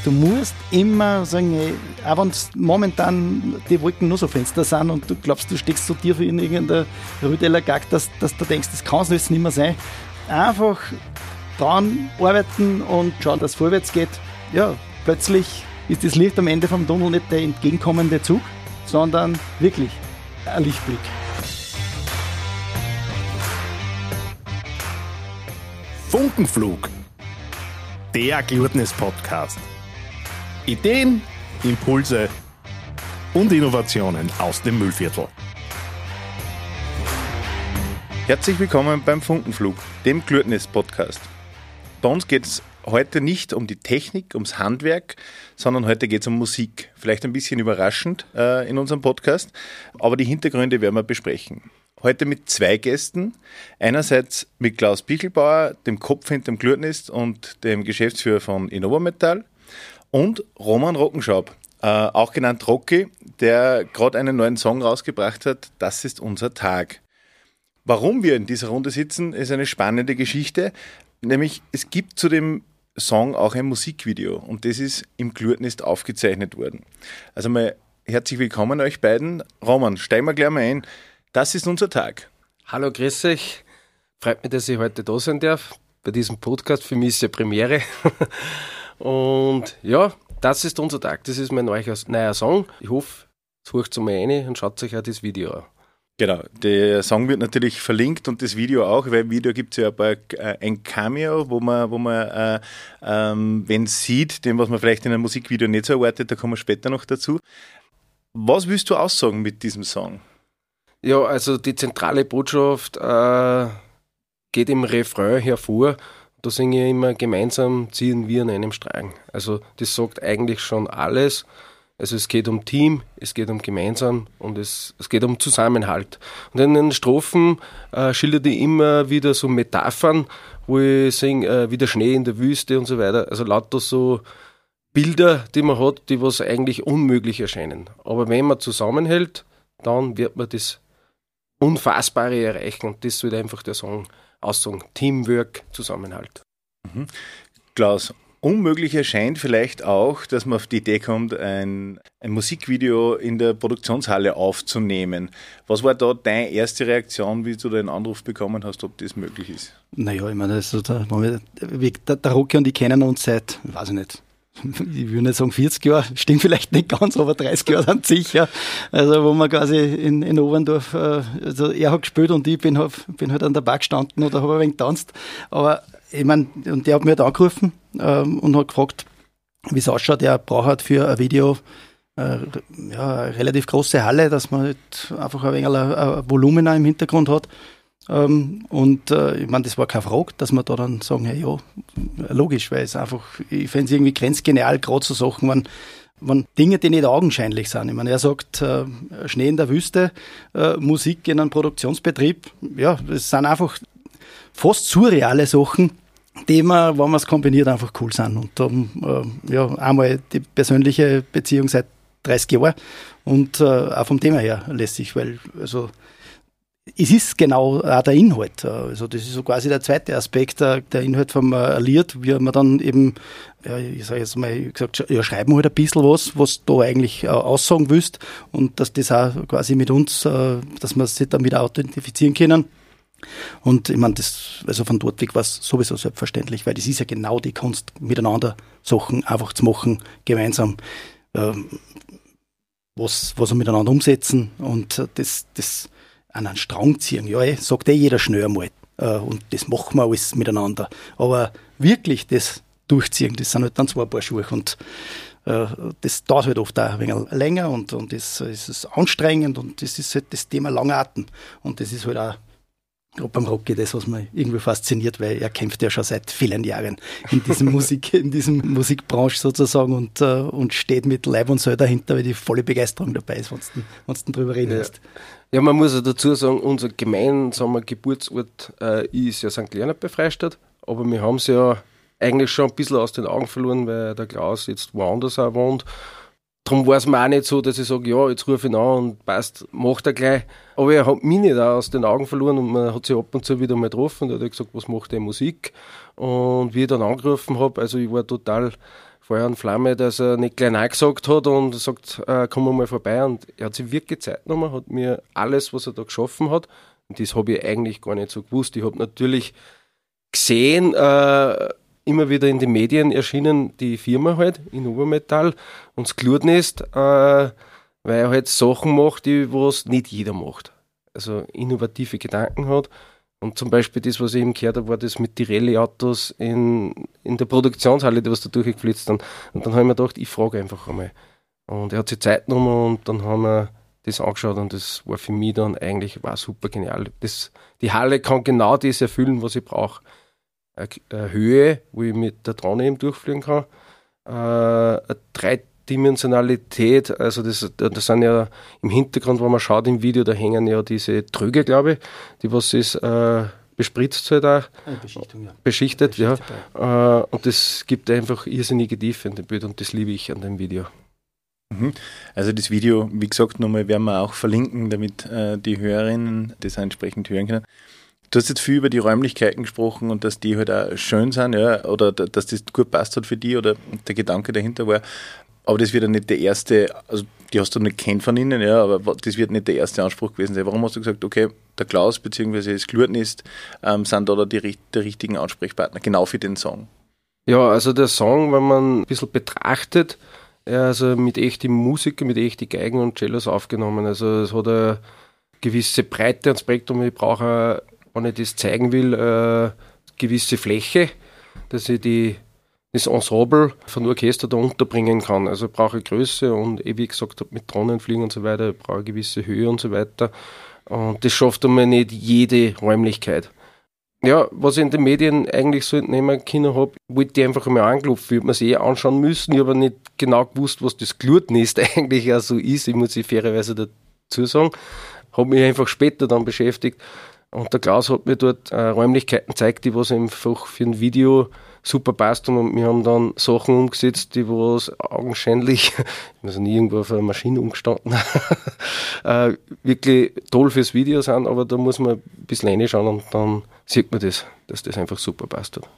Du musst immer sagen, ey, auch wenn momentan die Wolken nur so Fenster sind und du glaubst, du steckst so tief in irgendeiner Rüdeler Gag, dass du denkst, das kann es jetzt nicht mehr sein. Einfach dran arbeiten und schauen, dass es vorwärts geht. Ja, plötzlich ist das Licht am Ende vom Tunnel nicht der entgegenkommende Zug, sondern wirklich ein Lichtblick. Funkenflug, der Glurtnis-Podcast. Ideen, Impulse und Innovationen aus dem Müllviertel. Herzlich willkommen beim Funkenflug, dem Glurtnis-Podcast. Bei uns geht es heute nicht um die Technik, ums Handwerk, sondern heute geht es um Musik. Vielleicht ein bisschen überraschend in unserem Podcast, aber die Hintergründe werden wir besprechen. Heute mit zwei Gästen. Einerseits mit Klaus Pichelbauer, dem Kopf hinter dem Glurtnis und dem Geschäftsführer von Innovametal, und Roman Rockenschaub, auch genannt Rocky, der gerade einen neuen Song rausgebracht hat, Das ist unser Tag. Warum wir in dieser Runde sitzen, ist eine spannende Geschichte, nämlich es gibt zu dem Song auch ein Musikvideo und das ist im Glurtnis aufgezeichnet worden. Also mal herzlich willkommen euch beiden. Roman, steigen wir gleich mal ein. Das ist unser Tag. Hallo, grüß euch. Freut mich, dass ich heute da sein darf bei diesem Podcast. Für mich ist ja Premiere. Und ja, das ist unser Tag. Das ist mein neuer Song. Ich hoffe, es hört mal rein und schaut euch auch das Video an. Genau, der Song wird natürlich verlinkt und das Video auch, weil im Video gibt es ja ein Cameo, wo man wenn es sieht, dem, was man vielleicht in einem Musikvideo nicht so erwartet, da kommen wir später noch dazu. Was willst du aussagen mit diesem Song? Ja, also die zentrale Botschaft geht im Refrain hervor. Da singe ich immer, gemeinsam ziehen wir an einem Strang. Also das sagt eigentlich schon alles. Also es geht um Team, es geht um gemeinsam und es geht um Zusammenhalt. Und in den Strophen schildert ich immer wieder so Metaphern, wo ich singe, wie der Schnee in der Wüste und so weiter. Also lauter so Bilder, die man hat, die was eigentlich unmöglich erscheinen. Aber wenn man zusammenhält, dann wird man das Unfassbare erreichen und das soll einfach der Song aussagen. Teamwork, Zusammenhalt. Mhm. Klaus, unmöglich erscheint vielleicht auch, dass man auf die Idee kommt, ein Musikvideo in der Produktionshalle aufzunehmen. Was war da deine erste Reaktion, wie du den Anruf bekommen hast, ob das möglich ist? Naja, ich meine, also der Rocky und ich kennen uns seit, weiß ich nicht, ich würde nicht sagen 40 Jahre, stimmt vielleicht nicht ganz, aber 30 Jahre sind sicher. Also wo man quasi in Oberndorf, also er hat gespielt und ich bin halt an der Bar gestanden oder habe ein wenig getanzt. Aber ich meine, und der hat mich halt angerufen und hat gefragt, wie es ausschaut. Er braucht halt für ein Video eine relativ große Halle, dass man halt einfach ein wenig ein Volumen im Hintergrund hat. Und ich meine, das war keine Frage, dass wir da dann sagen, hey, ja, logisch, weil es einfach, ich fände es irgendwie grenzgenial, gerade so Sachen, wenn Dinge, die nicht augenscheinlich sind. Ich meine, er sagt, Schnee in der Wüste, Musik in einem Produktionsbetrieb, ja, das sind einfach fast surreale Sachen, die man, wenn man es kombiniert, einfach cool sind. Und dann, einmal die persönliche Beziehung seit 30 Jahren und auch vom Thema her lässig, weil, also, es ist genau auch der Inhalt. Also das ist so quasi der zweite Aspekt, der Inhalt vom Lied, wie man dann eben, ja, ich sage jetzt mal, gesagt, ja, schreiben halt ein bisschen was du eigentlich aussagen willst und dass das auch quasi mit uns, dass wir sich damit auch identifizieren können. Und ich meine, das, also von dort weg war es sowieso selbstverständlich, weil das ist ja genau die Kunst, miteinander Sachen einfach zu machen, gemeinsam was wir miteinander umsetzen und das an einen Strang ziehen. Ja, sagt jeder schnell einmal. Und das machen wir alles miteinander. Aber wirklich das durchziehen, das sind halt dann zwei Paar Schuhe. Und das dauert halt oft auch ein wenig länger und das ist anstrengend und das ist halt das Thema Langatmen. Und das ist halt auch gerade beim Rocky das, was mich irgendwie fasziniert, weil er kämpft ja schon seit vielen Jahren in diesem Musikbranche sozusagen und steht mit Leib und Seele dahinter, weil die volle Begeisterung dabei ist, wenn du drüber reden willst. Ja, man muss ja dazu sagen, unser gemeinsamer Geburtsort ist ja St. Leonhard bei Freistadt, aber wir haben es ja eigentlich schon ein bisschen aus den Augen verloren, weil der Klaus jetzt woanders auch wohnt. Darum war es mir auch nicht so, dass ich sage, ja, jetzt rufe ich ihn an und passt, macht er gleich. Aber er hat mich nicht auch aus den Augen verloren und man hat sich ab und zu wieder mal getroffen und er hat gesagt, was macht der Musik? Und wie ich dann angerufen habe, also ich war total Feuer und Flamme, dass er nicht gleich Nein gesagt hat und sagt, komm mal vorbei. Und er hat sich wirklich Zeit genommen, hat mir alles, was er da geschaffen hat, und das habe ich eigentlich gar nicht so gewusst. Ich habe natürlich gesehen, immer wieder in den Medien erschienen, die Firma halt, in Obermetall, und das Glutnest, weil er halt Sachen macht, die was nicht jeder macht. Also innovative Gedanken hat. Und zum Beispiel das, was ich eben gehört habe, war das mit die Rallye-Autos in der Produktionshalle, die was da durchgeflitzt sind. Und dann habe ich mir gedacht, ich frage einfach einmal. Und er hat sich Zeit genommen und dann haben wir das angeschaut und das war für mich dann eigentlich super genial. Die Halle kann genau das erfüllen, was ich brauche. Eine Höhe, wo ich mit der Drohne eben durchfliegen kann. Eine Dreidimensionalität, also das sind ja im Hintergrund, wenn man schaut im Video, da hängen ja diese Tröge, glaube ich, die was ist bespritzt halt auch. Beschichtet, ja. Und das gibt einfach irrsinnige Tiefe in dem Bild und das liebe ich an dem Video. Also das Video, wie gesagt, nochmal werden wir auch verlinken, damit die Hörerinnen das entsprechend hören können. Du hast jetzt viel über die Räumlichkeiten gesprochen und dass die halt auch schön sind, ja, oder dass das gut passt hat für die oder der Gedanke dahinter war. Aber das wird ja nicht der erste, also die hast du nicht kennt von ihnen, ja, aber das wird nicht der erste Anspruch gewesen sein. Warum hast du gesagt, okay, der Klaus bzw. das Glutnest sind da die richtigen Ansprechpartner, genau für den Song? Ja, also der Song, wenn man ein bisschen betrachtet, also mit echten Musikern, mit echten Geigen und Cellos aufgenommen. Also es hat eine gewisse Breite und Spektrum. Ich brauche, wenn ich das zeigen will, eine gewisse Fläche, dass ich das Ensemble von Orchester da unterbringen kann. Also ich brauche Größe und wie ich gesagt habe, mit Drohnenfliegen und so weiter, ich brauche eine gewisse Höhe und so weiter. Und das schafft einmal nicht jede Räumlichkeit. Ja, was ich in den Medien eigentlich so entnehmen können habe, wollte ich einfach einmal anklopfen. Ich habe mir es anschauen müssen. Ich habe nicht genau gewusst, was das Glutnest eigentlich auch so ist. Ich muss ich fairerweise dazu sagen. Habe mich einfach später dann beschäftigt. Und der Klaus hat mir dort Räumlichkeiten gezeigt, die was einfach für ein Video super passt. Und wir haben dann Sachen umgesetzt, die was augenscheinlich, also nie irgendwo auf einer Maschine umgestanden, wirklich toll fürs Video sind. Aber da muss man ein bisschen reinschauen und dann sieht man das, dass das einfach super passt hat.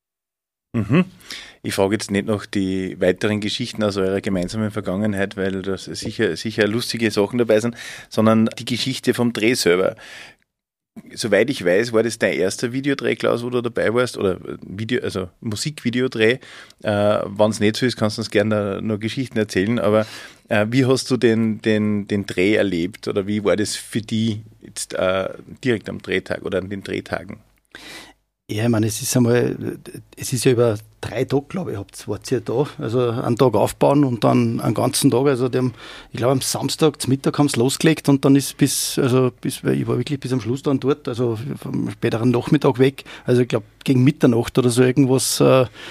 Ich frage jetzt nicht noch die weiteren Geschichten aus eurer gemeinsamen Vergangenheit, weil da sicher lustige Sachen dabei sind, sondern die Geschichte vom Dreh selber. Soweit ich weiß, war das dein erster Videodreh, Klaus, wo du dabei warst, oder Musikvideodreh. Wenn es nicht so ist, kannst du uns gerne noch Geschichten erzählen, aber wie hast du den Dreh erlebt oder wie war das für dich jetzt direkt am Drehtag oder an den Drehtagen? Ja, ich meine, es ist ja über 3 Tage, glaube ich, wart ihr da. Also einen Tag aufbauen und dann einen ganzen Tag. Also ich glaube am Samstag zum Mittag haben sie losgelegt und dann ist ich war wirklich bis am Schluss dann dort, also vom späteren Nachmittag weg. Also ich glaube gegen Mitternacht oder so irgendwas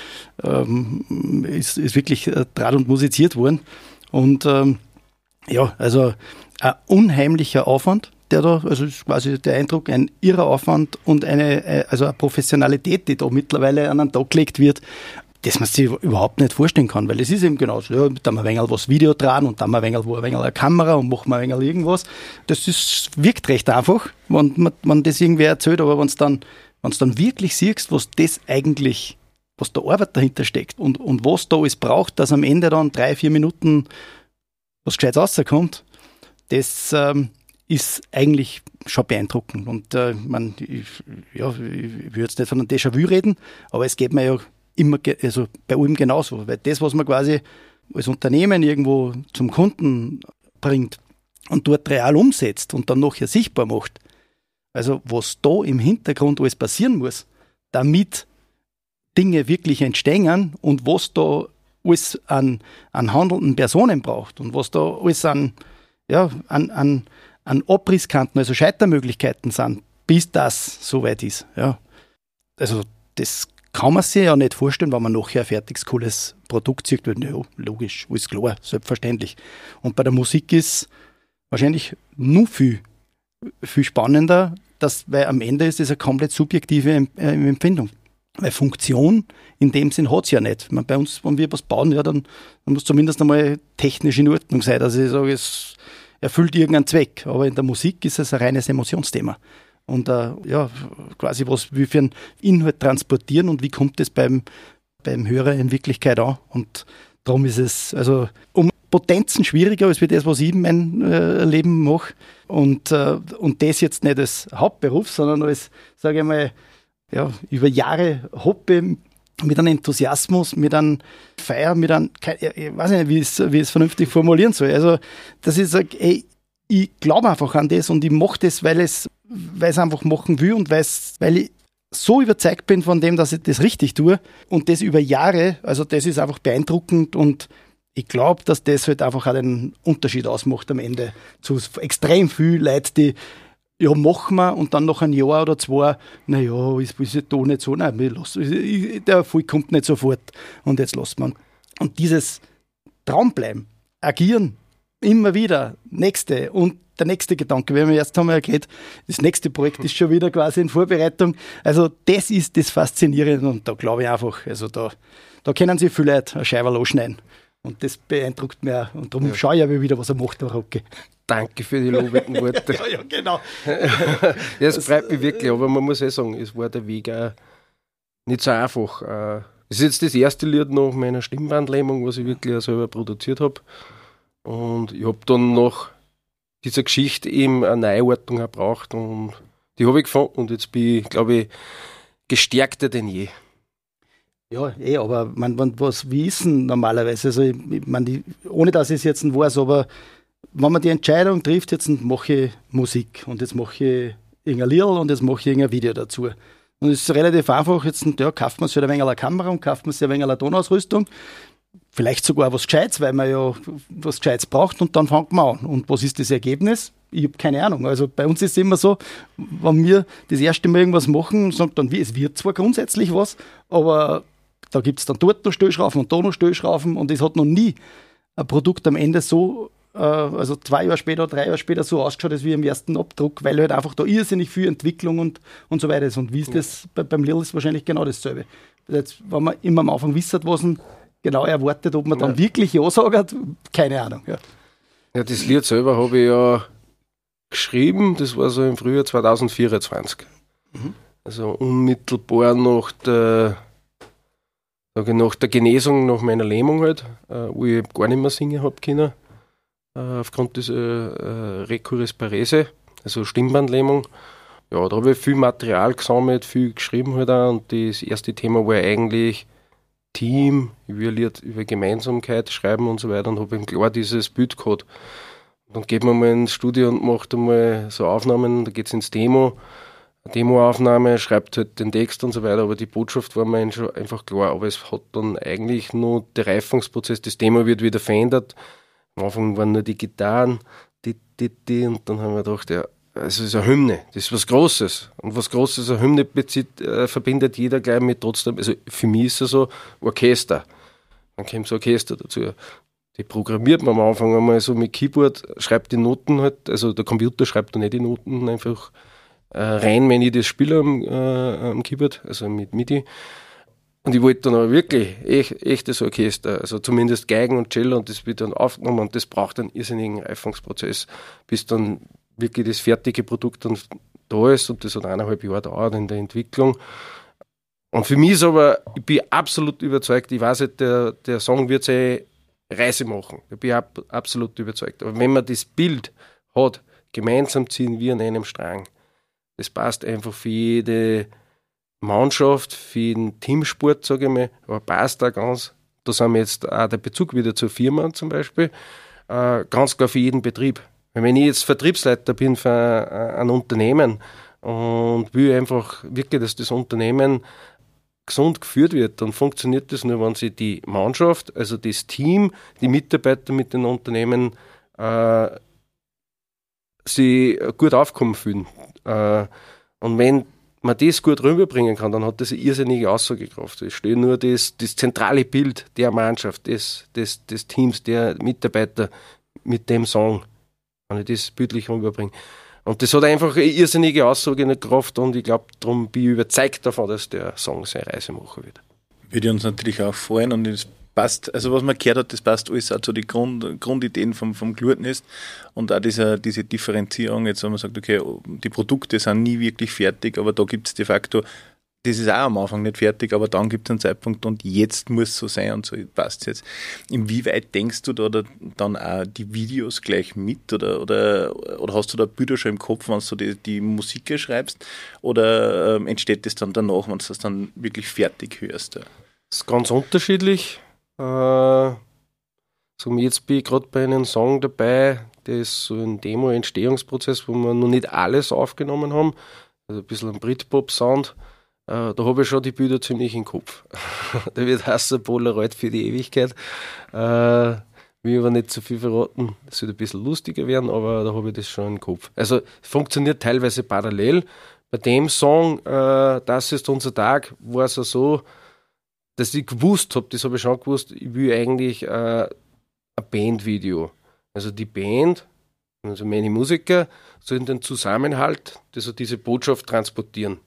ist wirklich Draht und musiziert worden. Und also ein unheimlicher Aufwand. Also ist quasi der Eindruck, ein irrer Aufwand und eine Professionalität, die da mittlerweile an den Tag gelegt wird, dass man sich überhaupt nicht vorstellen kann, weil es ist eben genauso, ja, da haben wir ein wenig was Video dran und dann haben wir ein wenig eine Kamera und machen wir ein wenig irgendwas. Wirkt recht einfach, wenn man das irgendwie erzählt, aber wenn du dann wirklich siehst, was da Arbeit dahinter steckt und was da alles braucht, dass am Ende dann 3-4 Minuten was Gescheites rauskommt, das ist eigentlich schon beeindruckend. Und ich will jetzt nicht von einem Déjà-vu reden, aber es geht mir ja immer bei allem genauso. Weil das, was man quasi als Unternehmen irgendwo zum Kunden bringt und dort real umsetzt und dann nachher sichtbar macht, also was da im Hintergrund alles passieren muss, damit Dinge wirklich entstehen und was da alles an handelnden Personen braucht und was da alles an Abrisskanten, also Scheitermöglichkeiten sind, bis das soweit ist. Ja. Also das kann man sich ja nicht vorstellen, wenn man nachher ein fertiges, cooles Produkt sieht. Ja, logisch, alles klar, selbstverständlich. Und bei der Musik ist wahrscheinlich nur viel spannender, weil am Ende ist es eine komplett subjektive Empfindung. Weil Funktion in dem Sinn hat es ja nicht. Bei uns, wenn wir was bauen, ja, dann muss zumindest einmal technisch in Ordnung sein. Also ich sage, es erfüllt irgendeinen Zweck. Aber in der Musik ist es ein reines Emotionsthema. Und quasi was wir für einen Inhalt transportieren und wie kommt es beim beim Hörer in Wirklichkeit an. Und darum ist es also um Potenzen schwieriger als wie das, was ich in meinem Leben mache. Und das jetzt nicht als Hauptberuf, sondern als, sage ich mal, ja, über Jahre Hobby, mit einem Enthusiasmus, mit einem Feier, mit einem, ich weiß nicht, wie ich es vernünftig formulieren soll. Also, dass ich sage, ey, ich glaube einfach an das und ich mache das, weil ich es einfach machen will und weil ich so überzeugt bin von dem, dass ich das richtig tue und das über Jahre, also das ist einfach beeindruckend und ich glaube, dass das halt einfach auch den Unterschied ausmacht am Ende zu extrem viel Leuten, die ja, machen wir und dann nach einem Jahr oder zwei, naja, ist ja da nicht so, nein, der Erfolg kommt nicht sofort und jetzt lassen wir. Und dieses Traumbleiben, agieren, immer wieder, nächste und der nächste Gedanke, wenn wir jetzt haben wir geredet, das nächste Projekt ist schon wieder quasi in Vorbereitung. Also das ist das Faszinierende und da glaube ich einfach, also da können sich viele Leute eine Scheibe losschneiden. Und das beeindruckt mich auch. Und darum schaue ich aber wieder, was er macht, der Rocke. Danke für die lobenden Worte. ja, genau. Ja, es freut mich wirklich, aber man muss sagen, es war der Weg auch nicht so einfach. Es ist jetzt das erste Lied nach meiner Stimmbandlähmung, was ich wirklich auch selber produziert habe. Und ich habe dann nach dieser Geschichte eben eine Neuordnung gebraucht und die habe ich gefunden und jetzt bin ich, glaube ich, gestärkter denn je. Ja, aber wie ist denn normalerweise? Also, ich meine, ohne dass ich es jetzt weiß, aber wenn man die Entscheidung trifft, jetzt mache ich Musik und jetzt mache ich irgendein Lied und jetzt mache ich irgendein Video dazu. Und es ist relativ einfach, jetzt kauft man sich ein wenig eine Kamera und kauft man sich ein wenig eine Tonausrüstung, vielleicht sogar was Gescheites, weil man ja was Gescheites braucht und dann fängt man an. Und was ist das Ergebnis? Ich habe keine Ahnung. Also bei uns ist es immer so, wenn wir das erste Mal irgendwas machen, sagt dann, es wird zwar grundsätzlich was, aber da gibt es dann dort noch Stellschrauben und da noch Stellschrauben und es hat noch nie ein Produkt am Ende so, also 2 Jahre später, 3 Jahre später so ausgeschaut als wie im ersten Abdruck, weil halt einfach da irrsinnig viel Entwicklung und so weiter ist. Und wie ist das beim Lidl ist wahrscheinlich genau dasselbe. Jetzt, wenn man immer am Anfang wissen, was man genau erwartet, ob man dann wirklich Ja sagt, keine Ahnung. Ja, das Lied selber habe ich ja geschrieben, das war so im Frühjahr 2024. Also unmittelbar nach der Genesung, nach meiner Lähmung halt, wo ich gar nicht mehr singen habe können, aufgrund dieser Recurrens Parese, also Stimmbandlähmung. Ja, da habe ich viel Material gesammelt, viel geschrieben halt auch und das erste Thema war eigentlich Team, ich will Lied über Gemeinsamkeit schreiben und so weiter und habe klar dieses Bild gehabt. Und dann geht man mal ins Studio und macht einmal so Aufnahmen, da geht es ins Demoaufnahme, schreibt halt den Text und so weiter, aber die Botschaft war mir schon einfach klar, aber es hat dann eigentlich nur der Reifungsprozess, das Thema wird wieder verändert. Am Anfang waren nur die Gitarren, und dann haben wir gedacht, ja, es ist eine Hymne, das ist was Großes. Und was Großes, eine Hymne verbindet jeder gleich mit trotzdem, also für mich ist es so, Orchester. Dann kommt das Orchester dazu. Die programmiert man am Anfang einmal so mit Keyboard, schreibt die Noten halt, also der Computer schreibt da nicht die Noten einfach rein, wenn ich das spiele am Keyboard, also mit MIDI. Und ich wollte dann aber wirklich echtes Orchester, also zumindest Geigen und Cello und das wird dann aufgenommen und das braucht einen irrsinnigen Reifungsprozess, bis dann wirklich das fertige Produkt dann da ist und das hat 1,5 Jahre gedauert in der Entwicklung. Und für mich ist aber, ich bin absolut überzeugt, ich weiß nicht, der Song wird seine Reise machen. Ich bin absolut überzeugt. Aber wenn man das Bild hat, gemeinsam ziehen wir an einem Strang, das passt einfach für jede Mannschaft, für jeden Teamsport, sage ich mal, aber passt da ganz. Da sind wir jetzt auch der Bezug wieder zur Firma zum Beispiel, ganz klar für jeden Betrieb. Wenn ich jetzt Vertriebsleiter bin für ein Unternehmen und will einfach wirklich, dass das Unternehmen gesund geführt wird, dann funktioniert das nur, wenn sich die Mannschaft, also das Team, die Mitarbeiter mit den Unternehmen sich gut aufkommen fühlen. Und wenn man das gut rüberbringen kann, dann hat das eine irrsinnige Aussagekraft. Es steht nur das zentrale Bild der Mannschaft, des Teams, der Mitarbeiter mit dem Song, wenn ich das bildlich rüberbringe. Und das hat einfach eine irrsinnige Aussagekraft und ich glaube, darum bin ich überzeugt davon, dass der Song seine Reise machen wird. Würde uns natürlich auch freuen und es passt, also was man gehört hat, das passt alles auch zu den Grundideen vom Glurtnest und auch diese Differenzierung, jetzt wenn man sagt, okay, die Produkte sind nie wirklich fertig, aber da gibt es de facto das ist auch am Anfang nicht fertig, aber dann gibt es einen Zeitpunkt und jetzt muss es so sein und so passt es jetzt. Inwieweit denkst du da dann auch die Videos gleich mit oder hast du da Bilder schon im Kopf, wenn du die Musik schreibst oder entsteht das dann danach, wenn du das dann wirklich fertig hörst? Das ist ganz unterschiedlich. Jetzt bin ich gerade bei einem Song dabei, der ist so ein Demo-Entstehungsprozess, wo wir noch nicht alles aufgenommen haben, also ein bisschen ein Britpop-Sound. Da habe ich schon die Bilder ziemlich im Kopf. Der wird heißen Polaroid für die Ewigkeit. Will aber nicht zu viel verraten. Das wird ein bisschen lustiger werden, aber da habe ich das schon im Kopf. Also funktioniert teilweise parallel. Bei dem Song, Das ist unser Tag, war es so, dass ich gewusst habe, das habe ich schon gewusst, ich will eigentlich ein Bandvideo. Also die Band, also meine Musiker, sollen den Zusammenhalt, also diese Botschaft transportieren.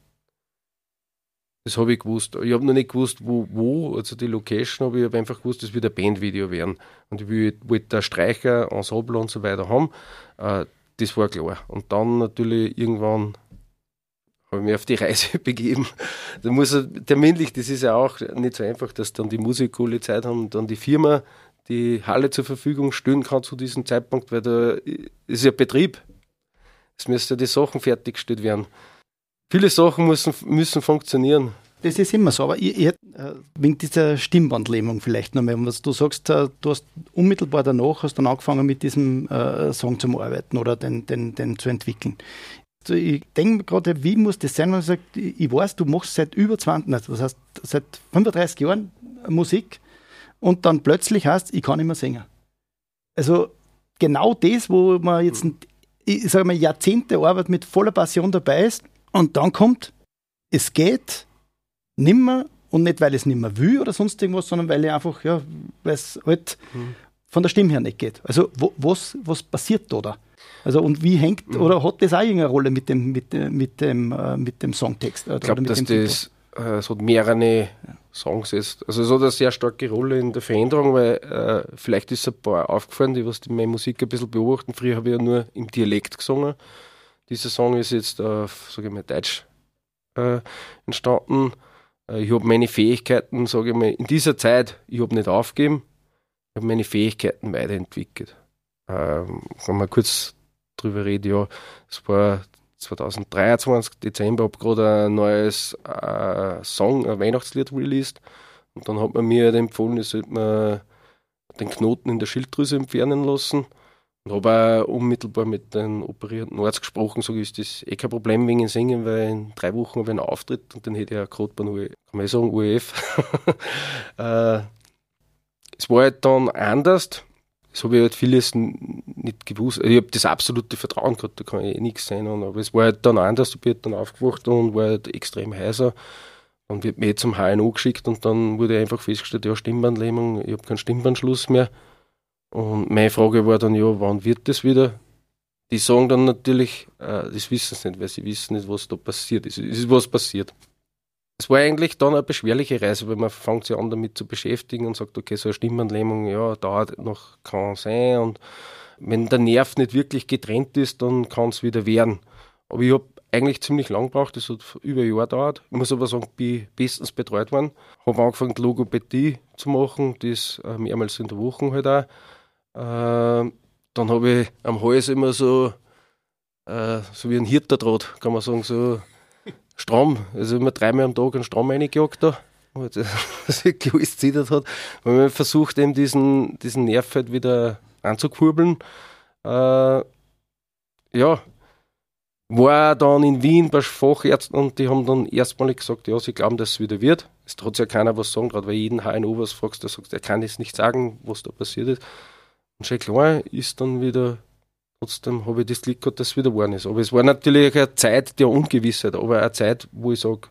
Das habe ich gewusst. Ich habe noch nicht gewusst, wo, also die Location, aber ich habe einfach gewusst, das wird ein Bandvideo werden. Und ich wollte da Streicher, Ensemble und so weiter haben. Das war klar. Und dann natürlich irgendwann habe ich mich auf die Reise begeben. Da muss terminlich, das ist ja auch nicht so einfach, dass dann die Musiker alle Zeit haben und dann die Firma die Halle zur Verfügung stellen kann zu diesem Zeitpunkt, weil da ist ja Betrieb. Es müssen ja die Sachen fertiggestellt werden. Viele Sachen müssen funktionieren. Das ist immer so, aber wegen dieser Stimmbandlähmung vielleicht nochmal, was du sagst, du hast unmittelbar danach hast dann angefangen mit diesem Song zu arbeiten oder den zu entwickeln. Also ich denke gerade, wie muss das sein, wenn man sagt, ich weiß, du machst seit über 20, das heißt seit 35 Jahren Musik und dann plötzlich heißt, ich kann nicht mehr singen. Also genau das, wo man jetzt, ich sage mal, Jahrzehnte Arbeit mit voller Passion dabei ist, und dann kommt, es geht nimmer und nicht, weil ich es nimmer will oder sonst irgendwas, sondern weil ich einfach, ja, weil es halt von der Stimme her nicht geht. Also was passiert da? Also und wie hängt, oder hat das auch irgendeine Rolle mit dem Songtext? Ich glaube, dass das so mehrere Songs ist. Also es hat eine sehr starke Rolle in der Veränderung, weil vielleicht ist ein paar aufgefallen, die was meine Musik ein bisschen beobachten. Früher habe ich ja nur im Dialekt gesungen. Dieser Song ist jetzt auf, sage ich mal, Deutsch entstanden. Ich habe meine Fähigkeiten, sage ich mal, in dieser Zeit, ich habe nicht aufgegeben, ich habe meine Fähigkeiten weiterentwickelt. Kann man kurz drüber reden, ja, es war 2023, Dezember, habe gerade ein neues Song, ein Weihnachtslied released und dann hat man mir empfohlen, ich sollte mir den Knoten in der Schilddrüse entfernen lassen. Und habe auch unmittelbar mit den operierten Arzt gesprochen, so ist das kein Problem wegen Singen, weil in 3 Wochen habe ich einen Auftritt und dann hätte ich ja gerade beim ORF. Es war halt dann anders. Das habe ich halt vieles nicht gewusst. Ich habe das absolute Vertrauen gehabt, da kann ich nichts sein. Aber es war halt dann anders. Ich bin halt dann aufgewacht und war halt extrem heiser. Dann wird mir zum HNO geschickt und dann wurde einfach festgestellt, ja, Stimmbandlähmung, ich habe keinen Stimmbandschluss mehr. Und meine Frage war dann, ja, wann wird das wieder? Die sagen dann natürlich, das wissen sie nicht, weil sie wissen nicht, was da passiert ist. Es ist was passiert. Es war eigentlich dann eine beschwerliche Reise, weil man fängt sich an damit zu beschäftigen und sagt, okay, so eine Stimmbandlähmung, ja, dauert noch, kann sein. Und wenn der Nerv nicht wirklich getrennt ist, dann kann es wieder werden. Aber ich habe eigentlich ziemlich lang gebraucht, das hat über ein Jahr gedauert. Ich muss aber sagen, ich bin bestens betreut worden. Habe angefangen, Logopädie zu machen, das mehrmals in der Woche halt auch. Dann habe ich am Hals immer so wie ein Hirterdraht, kann man sagen, so Strom. Also immer 3-mal am Tag einen Strom reingejagt da, dass ich alles zittert hat. Weil man versucht eben diesen Nerv halt wieder anzukurbeln. Ja, war dann in Wien bei Fachärzten und die haben dann erstmalig gesagt, ja, sie glauben, dass es wieder wird. Es traut ja keiner was sagen, gerade weil jeden HNO was fragst, der sagt, er kann jetzt nicht sagen, was da passiert ist. Und schon klar ist dann wieder, trotzdem habe ich das Glück gehabt, dass es wieder geworden ist. Aber es war natürlich eine Zeit der Ungewissheit, aber eine Zeit, wo ich sage,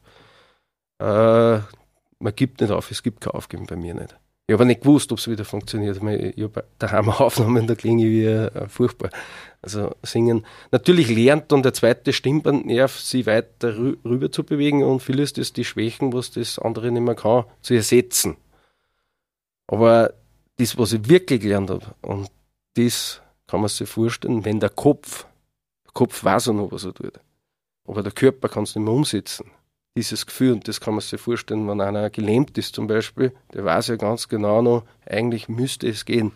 man gibt nicht auf, es gibt kein Aufgeben bei mir nicht. Ich habe nicht gewusst, ob es wieder funktioniert. Ich habe daheim Aufnahmen, da klinge ich wie furchtbar. Also singen. Natürlich lernt dann der zweite Stimmbandnerv, sich weiter rüber zu bewegen und vieles ist die Schwächen, was das andere nicht mehr kann, zu ersetzen. Aber das, was ich wirklich gelernt habe, und das kann man sich vorstellen, wenn der Kopf weiß ja noch, was er tut, aber der Körper kann es nicht mehr umsetzen. dieses Gefühl, und das kann man sich vorstellen, wenn einer gelähmt ist zum Beispiel, der weiß ja ganz genau noch, eigentlich müsste es gehen.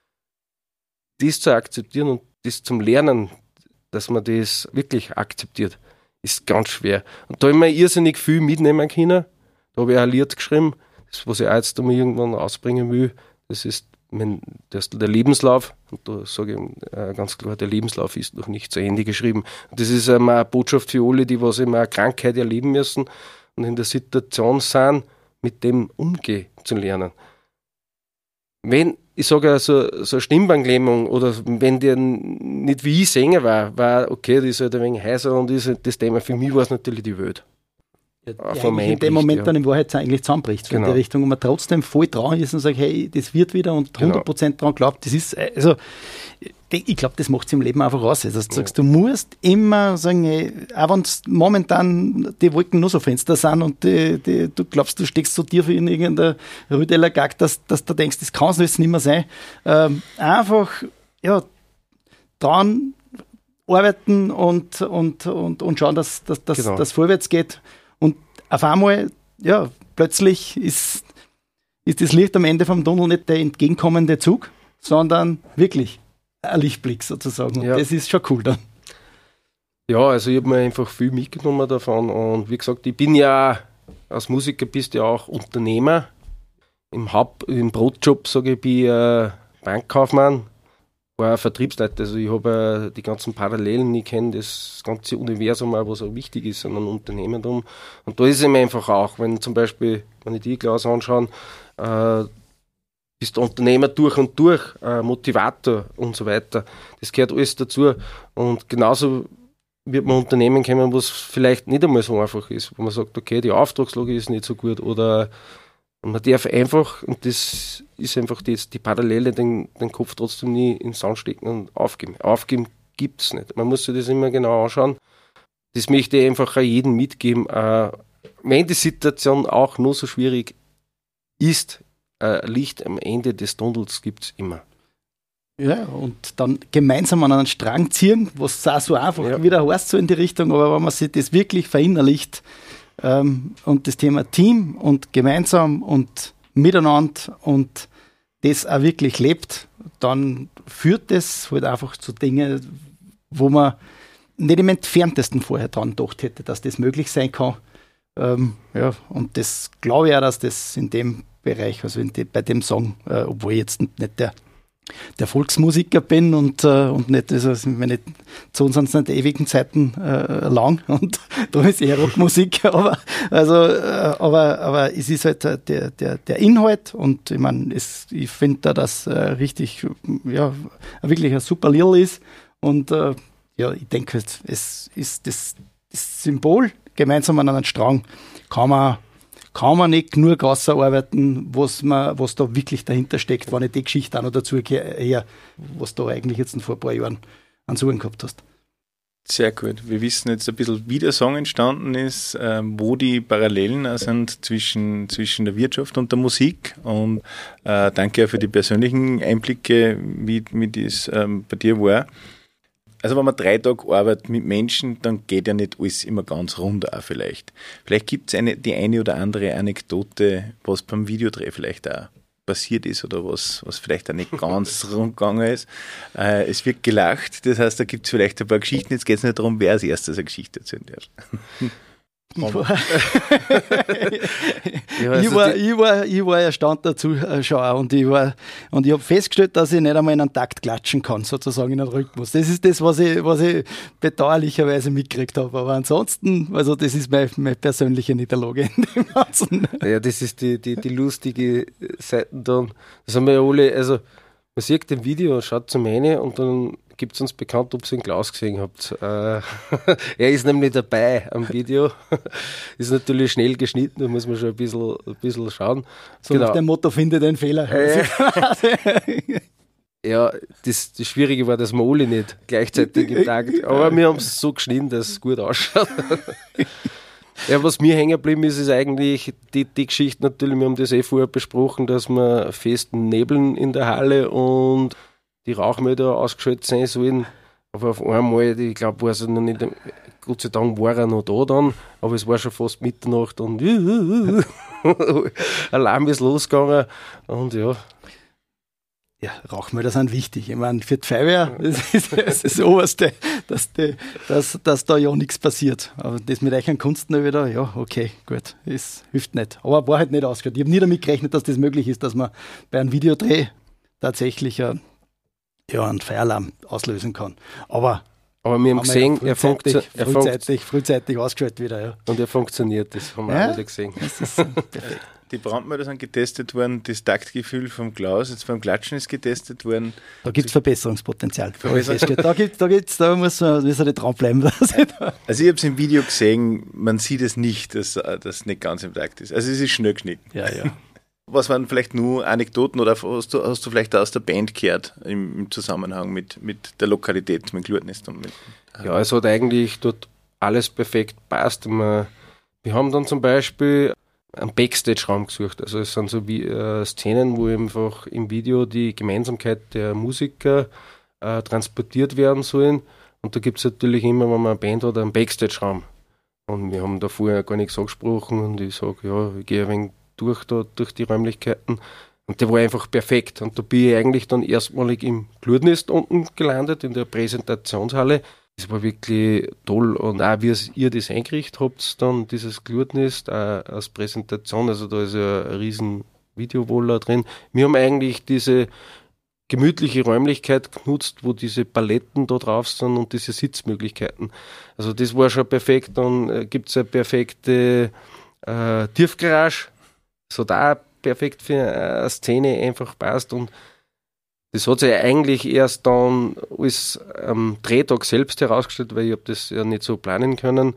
Das zu akzeptieren und das zum Lernen, dass man das wirklich akzeptiert, ist ganz schwer. Und da habe ich mir irrsinnig viel mitnehmen können. Da habe ich auch ein Lied geschrieben, das, was ich auch jetzt einmal irgendwann ausbringen will, das ist der Lebenslauf. Und da sage ich ganz klar, der Lebenslauf ist noch nicht zu Ende geschrieben. Und das ist eine Botschaft für alle, die was immer eine Krankheit erleben müssen und in der Situation sind, mit dem umgehen zu lernen. Wenn, ich sage so eine Stimmbandlähmung oder wenn der nicht wie ich singen war okay, das ist halt ein wenig heißer und ist halt das Thema. Für mich war es natürlich die Welt. In dem Moment dann in Wahrheit eigentlich zusammenbricht, in die Richtung, wo man trotzdem voll dran ist und sagt, hey, das wird wieder und 100% dran glaubt, das ist, also ich glaube, das macht es im Leben einfach aus. Also, du sagst, du musst immer sagen, hey, auch wenn momentan die Wolken nur so Fenster sind und du glaubst, du steckst so tief in irgendeiner Rüdeler Gag, dass du denkst, das kann es jetzt nicht mehr sein. Einfach, ja, dran arbeiten und schauen, dass das vorwärts geht. Und auf einmal, ja, plötzlich ist das Licht am Ende vom Tunnel nicht der entgegenkommende Zug, sondern wirklich ein Lichtblick sozusagen. Und das ist schon cool dann. Ja, also ich habe mir einfach viel mitgenommen davon. Und wie gesagt, ich bin ja als Musiker bist ja auch Unternehmer. Im Brotjob, sage ich, bin ich Bankkaufmann. War ein Vertriebsleiter, also ich habe die ganzen Parallelen, ich kenne das ganze Universum auch, was auch wichtig ist an einem Unternehmertum. Und da ist es mir einfach auch, wenn zum Beispiel, wenn ich die Klaus anschaue, bist du Unternehmer durch und durch, Motivator und so weiter. Das gehört alles dazu. Und genauso wird man Unternehmen kommen, was vielleicht nicht einmal so einfach ist, wo man sagt, okay, die Auftragslage ist nicht so gut oder man darf einfach, und das ist einfach die Parallele, den Kopf trotzdem nie in den Sand stecken und aufgeben. Aufgeben gibt es nicht. Man muss sich das immer genau anschauen. Das möchte ich einfach auch jedem mitgeben. Wenn die Situation auch nur so schwierig ist, Licht am Ende des Tunnels gibt es immer. Ja, und dann gemeinsam an einen Strang ziehen, was auch so einfach wieder heißt, so in die Richtung, aber wenn man sich das wirklich verinnerlicht, und das Thema Team und gemeinsam und miteinander und das auch wirklich lebt, dann führt das halt einfach zu Dingen, wo man nicht im Entferntesten vorher dran gedacht hätte, dass das möglich sein kann. Und das glaube ich auch, dass das in dem Bereich, also bei dem Song, obwohl ich jetzt nicht der Volksmusiker bin und nicht, also meine Zonen sind nicht ewigen Zeiten lang und da ist eher Rockmusik, aber es ist halt der Inhalt und ich meine, ich finde da, dass richtig, ja, wirklich ein super Lied ist und ich denke, es ist das Symbol gemeinsam an einem Strang, kann man nicht genug rausarbeiten, was da wirklich dahinter steckt, wenn ich die Geschichte auch noch dazu her, was da eigentlich jetzt vor ein paar Jahren an Suchen gehabt hast. Sehr gut. Wir wissen jetzt ein bisschen, wie der Song entstanden ist, wo die Parallelen sind zwischen der Wirtschaft und der Musik. Und danke auch für die persönlichen Einblicke, wie das bei dir war. Also wenn man 3 Tage arbeitet mit Menschen, dann geht ja nicht alles immer ganz rund auch vielleicht. Vielleicht gibt es die eine oder andere Anekdote, was beim Videodreh vielleicht auch passiert ist oder was vielleicht auch nicht ganz rund gegangen ist. Es wird gelacht, das heißt, da gibt es vielleicht ein paar Geschichten. Jetzt geht es nicht darum, wer als erstes eine Geschichte erzählen darf. Ich war erstaunt dazu schon und ich habe festgestellt, dass ich nicht einmal in einen Takt klatschen kann, sozusagen in einen Rhythmus. Das ist das, was ich bedauerlicherweise mitgekriegt habe. Aber ansonsten, also das ist meine persönliche Niederlage in dem Ganzen. Ja, das ist die lustige Seite dann. Das haben wir ja alle, also man sieht im Video, schaut zum rein und dann gibt es uns bekannt, ob ihr den Klaus gesehen habt. Er ist nämlich dabei am Video. Ist natürlich schnell geschnitten, da muss man schon ein bisschen schauen. So nach dem Motto, finde den Fehler. Ja, das Schwierige war, dass wir alle nicht gleichzeitig getagt, aber wir haben es so geschnitten, dass es gut ausschaut. Ja, was mir hängen geblieben ist eigentlich die Geschichte natürlich, wir haben das vorher besprochen, dass wir festen Nebeln in der Halle und die Rauchmelder ausgeschaltet sein sollen. Aber auf einmal, ich glaube, war es noch nicht Gott sei Dank war er noch da dann, aber es war schon fast Mitternacht und Alarm ist losgegangen und ja. Ja, Rauchmelder sind wichtig. Ich meine, für die Feuerwehr ist das Oberste, dass da ja nichts passiert. Aber das mit euch an Kunst wieder, ja, okay, gut, es hilft nicht. Aber war halt nicht ausgehört. Ich habe nie damit gerechnet, dass das möglich ist, dass man bei einem Videodreh tatsächlich einen Feueralarm auslösen kann. Aber wir haben gesehen, er frühzeitig ausgeschaltet wieder. Ja. Und er funktioniert, das haben wir auch wieder gesehen. Das ist perfekt. Die Brandmelder sind getestet worden, das Taktgefühl vom Klaus, jetzt beim Klatschen ist getestet worden. Da gibt es Verbesserungspotenzial. Da muss man nicht dranbleiben. Also ich habe es im Video gesehen, man sieht es nicht, dass das nicht ganz im Takt ist. Also es ist schnell geschnitten. Ja. Was waren vielleicht nur Anekdoten oder hast du vielleicht aus der Band gehört im Zusammenhang mit der Lokalität, mit Glurtnest? Ja, es hat eigentlich dort alles perfekt gepasst. Wir haben dann zum Beispiel einen Backstage-Raum gesucht. Also es sind so wie Szenen, wo einfach im Video die Gemeinsamkeit der Musiker transportiert werden sollen. Und da gibt es natürlich immer, wenn man eine Band hat, einen Backstage-Raum. Und wir haben da vorher gar nichts angesprochen und ich sage, ja, ich gehe ein wenig durch die Räumlichkeiten. Und der war einfach perfekt. Und da bin ich eigentlich dann erstmalig im Glurtnest unten gelandet, in der Präsentationshalle. Das war wirklich toll und auch wie ihr das eingerichtet habt, dann dieses Glurtnest als Präsentation, also da ist ja ein riesen Videowall drin. Wir haben eigentlich diese gemütliche Räumlichkeit genutzt, wo diese Paletten da drauf sind und diese Sitzmöglichkeiten. Also das war schon perfekt. Dann gibt es eine perfekte Tiefgarage, das hat auch perfekt für eine Szene einfach passt und das hat sich eigentlich erst dann als am Drehtag selbst herausgestellt, weil ich habe das ja nicht so planen können,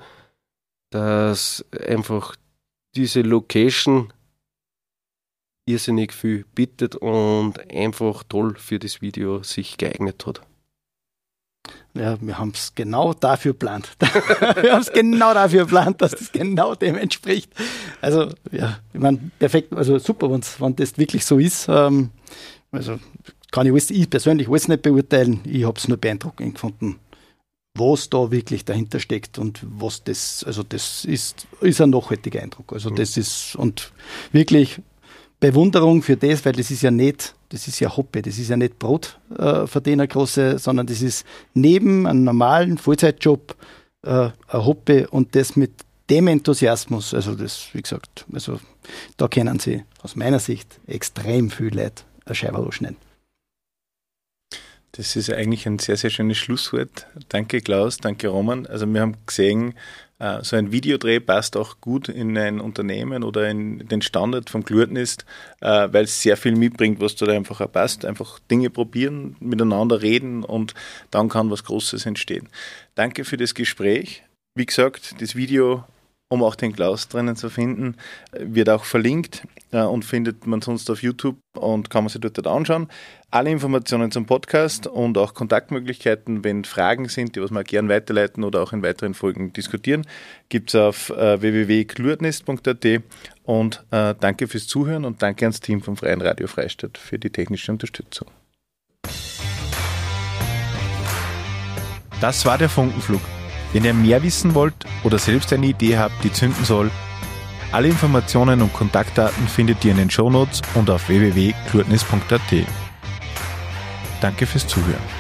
dass einfach diese Location irrsinnig viel bietet und einfach toll für das Video sich geeignet hat. Ja, wir haben es genau dafür geplant. Wir haben es genau dafür geplant, dass das genau dem entspricht. Also, ja, ich meine, perfekt, also super, wenn das wirklich so ist. Also kann ich persönlich alles nicht beurteilen. Ich habe es nur beeindruckend gefunden, was da wirklich dahinter steckt und was das ist ein nachhaltiger Eindruck. Also das ist, und wirklich Bewunderung für das, weil das ist ja Hobby, das ist ja nicht Brotverdiener große, sondern das ist neben einem normalen Vollzeitjob ein Hobby und das mit dem Enthusiasmus, also das, wie gesagt, also da können sie aus meiner Sicht extrem viel Leute eine Scheibe ausschneiden. Das ist eigentlich ein sehr, sehr schönes Schlusswort. Danke Klaus, danke Roman. Also wir haben gesehen, so ein Videodreh passt auch gut in ein Unternehmen oder in den Standard vom Glurtnest, weil es sehr viel mitbringt, was da einfach auch passt. Einfach Dinge probieren, miteinander reden und dann kann was Großes entstehen. Danke für das Gespräch. Wie gesagt, das Video, um auch den Klaus drinnen zu finden, wird auch verlinkt und findet man sonst auf YouTube und kann man sich dort anschauen. Alle Informationen zum Podcast und auch Kontaktmöglichkeiten, wenn Fragen sind, die was wir gern weiterleiten oder auch in weiteren Folgen diskutieren, gibt es auf www.glurtnest.at und danke fürs Zuhören und danke ans Team vom Freien Radio Freistadt für die technische Unterstützung. Das war der Funkenflug. Wenn ihr mehr wissen wollt oder selbst eine Idee habt, die zünden soll, alle Informationen und Kontaktdaten findet ihr in den Shownotes und auf www.glurtnest.at. Danke fürs Zuhören.